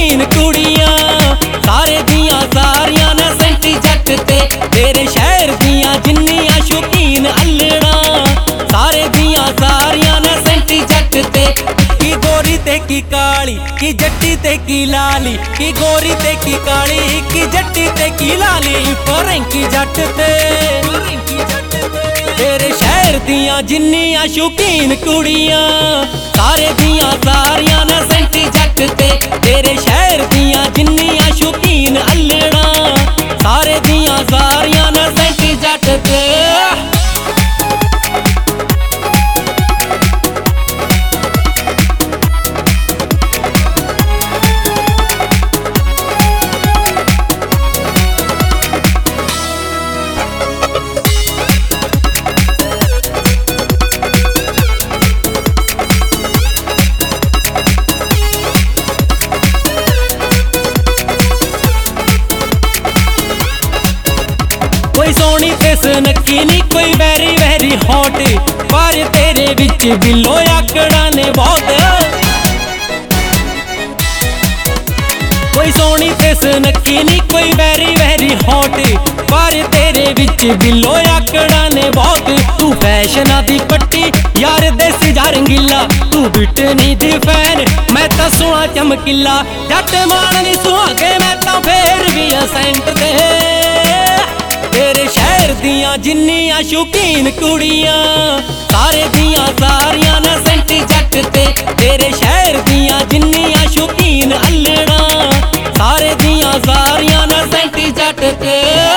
शौकीन कुड़ियां सारे दियां सारियां ना सेंटी जट ते तेरे शहर दियां जिन्नियां शौकीन अल्लड़ा सारे दियां सारियां ना सेंटी जट ते की गोरी ते की काली की जट्टी ते की लाली की गोरी ते की काली की जट्टी ते की लाली फरंकी जट ते तेरे शहर दियां जिन्नियां शौकीन कुड़ियां सारे दियां सारियां ना सेंटी जट ते तेरे शहर दियां जिन्नियां शौकीन अल्लड़ा सारे दियां सारियां ना सेंटी जट ते कोई सोनी ते सुनक्खी नी कोई वेरी वेरी हॉट पर तेरे विच बिलो आकड़ा ने बहुत कोई सोनी ते सुनक्खी नी कोई वेरी वेरी हॉट पर तेरे विच बिलो आकड़ा ने बहुत तू फैशना दी पट्टी यार देसी जा रंगीला तू बिटनी दी फैन मैं तां सोहना चमकीला जट मान नी सुहागे मैं तां फेर भी सेंट दे तेरे शहर दियां जिन्नियां शौकीन कुड़ियां सारे दियां सारियां ना सेंटी जट ते तेरे शहर दियां जिन्नियां शौकीन अल्लड़ा सारे दियां सारियां ना सेंटी जट ते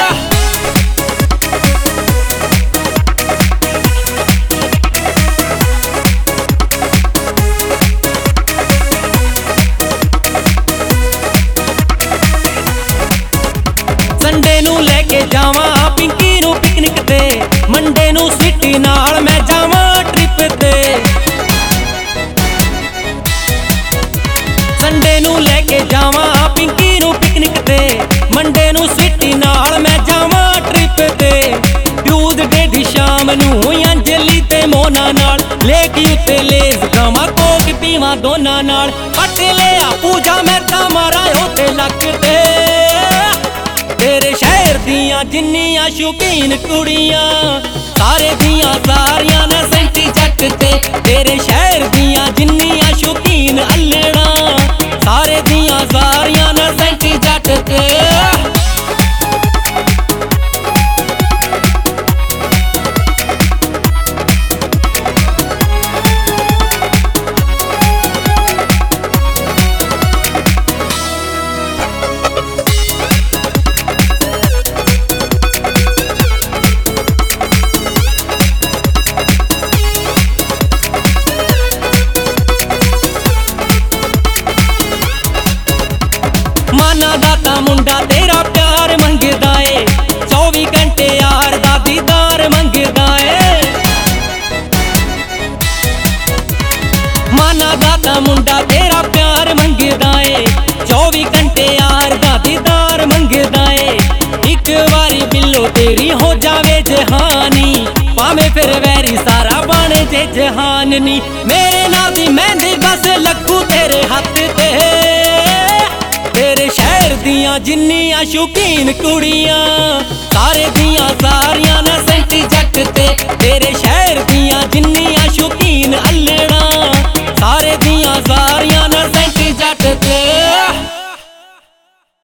संडे नू लेके जावां पिंकी नू पिकनिक ते मंडे नू सिटी नाल मैं जावां ट्रिप ते संडे नू लेके जावां पिंकी नू पिकनिक ते मंडे नू सिटी नाल मैं जावां ट्रिप ते ट्यूसडे दी शाम नू अंजलि ते मोना नाल लेक उत्ते लेस खावां कोक पीवां दोनां नाल पट लिया पूजा मैं तां मारा ओते लक ते तेरे शहर दियां जिन्नियां शौकीन कुड़ियां सारे दियां सारियां ना सेंटी जट ते तेरे शहर दियां जिन्नियां शौकीन अल्लड़ा सारे दियां सारियां ना सेंटी जट ते माना दाता मुंडा तेरा प्यार मंगदा ए 24 घंटे यार दा दीदार मंगदा ए माना दाता मुंडा तेरा प्यार मंगदा ए 24 घंटे यार दा दीदार मंगदा ए एक बारी बिल्लो तेरी हो जावे जहानी भावें फिर वैरी सारा बने जे जहान नी मेरे नाल दी मेहंदी बस लखू तेरे हत्थ ते तेरे शहर दियां जिन्नियां शौकीन कुड़ियां सारे दियां सारियां ना सेंटी जट ते तेरे शहर दियां जिन्नी